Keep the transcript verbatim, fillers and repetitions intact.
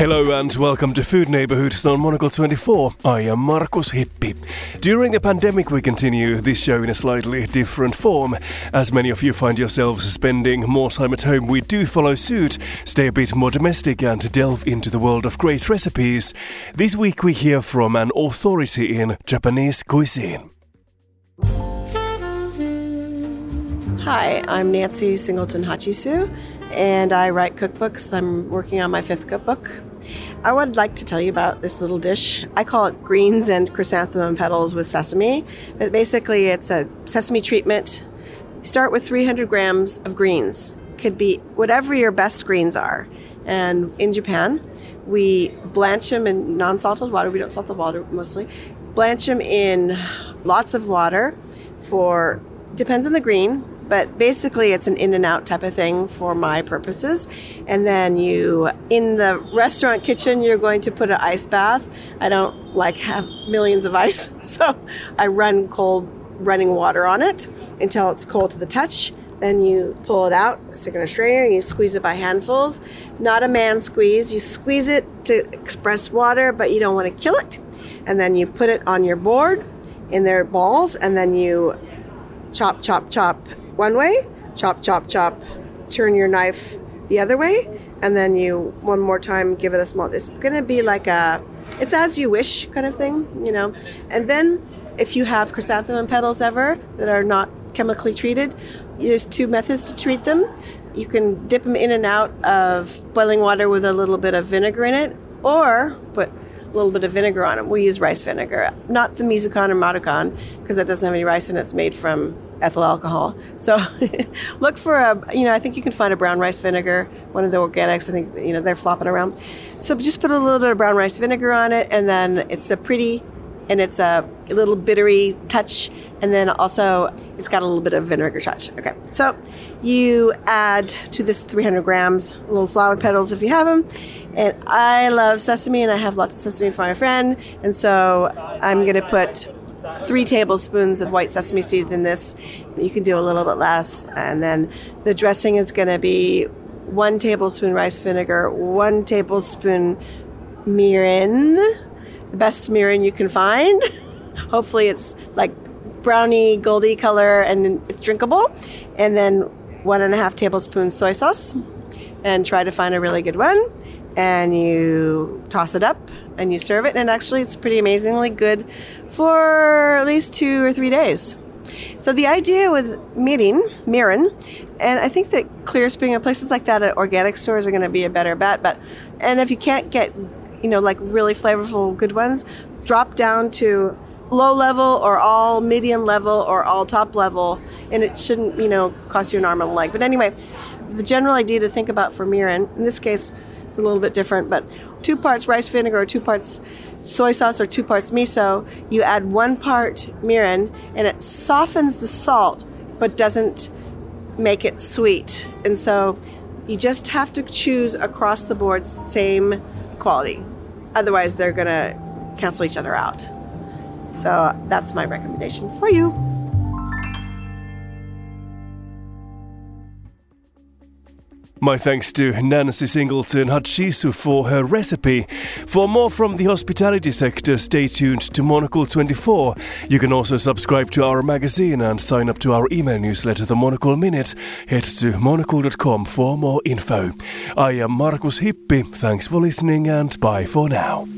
Hello and welcome to Food Neighborhood on Monocle twenty-four. I am Markus Hippi. During the pandemic we continue this show in a slightly different form. As many of you find yourselves spending more time at home, we do follow suit, stay a bit more domestic and delve into the world of great recipes. This week we hear from an authority in Japanese cuisine. Hi, I'm Nancy Singleton Hachisu, and I write cookbooks. I'm working on my fifth cookbook. I would like to tell you about this little dish. I call it greens and chrysanthemum petals with sesame. But basically, it's a sesame treatment. You start with three hundred grams of greens. Could be whatever your best greens are. And in Japan, we blanch them in non-salted water. We don't salt the water mostly. Blanch them in lots of water for, depends on the green, but basically it's an in and out type of thing for my purposes. And then you, in the restaurant kitchen, you're going to put an ice bath. I don't like have millions of ice, so I run cold running water on it until it's cold to the touch. Then you pull it out, stick it in a strainer, and you squeeze it by handfuls. Not a man squeeze. You squeeze it to express water, but you don't want to kill it. And then you put it on your board in their balls, and then you chop, chop, chop one way, chop, chop, chop, turn your knife the other way, and then you, one more time, give it a small, it's going to be like a, it's as you wish kind of thing, you know. And then if you have chrysanthemum petals ever that are not chemically treated, there's two methods to treat them. You can dip them in and out of boiling water with a little bit of vinegar in it, or put a little bit of vinegar on them. We use rice vinegar, not the Mizukan or Marukan, because it doesn't have any rice and it's made from ethyl alcohol. So look for a, you know, I think you can find a brown rice vinegar, one of the organics, I think, you know, they're flopping around. So just put a little bit of brown rice vinegar on it, and then it's a pretty, and it's a little bittery touch, and then also it's got a little bit of vinegar touch. Okay, so you add to this three hundred grams little flower petals if you have them, and I love sesame, and I have lots of sesame for my friend, and so I'm going to put three tablespoons of white sesame seeds in this. You can do a little bit less, and then the dressing is going to be one tablespoon rice vinegar, one tablespoon mirin, the best mirin you can find. Hopefully it's like browny, goldy color and it's drinkable. And then one and a half tablespoons soy sauce, and try to find a really good one. And you toss it up and you serve it. And actually it's pretty amazingly good for at least two or three days. So the idea with mirin, mirin, and I think that Clear Spring and places like that at organic stores are going to be a better bet. But and if you can't get, you know, like really flavorful good ones, drop down to low level or all medium level or all top level, and it shouldn't, you know, cost you an arm and a leg. But anyway, the general idea to think about for mirin, in this case, it's a little bit different, but two parts rice vinegar or two parts soy sauce or two parts miso, you add one part mirin, and it softens the salt but doesn't make it sweet. And so you just have to choose across the board same quality. Otherwise, they're going to cancel each other out. So that's my recommendation for you. My thanks to Nancy Singleton Hachisu for her recipe. For more from the hospitality sector, stay tuned to Monocle twenty-four. You can also subscribe to our magazine and sign up to our email newsletter, The Monocle Minute. Head to monocle dot com for more info. I am Markus Hippi. Thanks for listening and bye for now.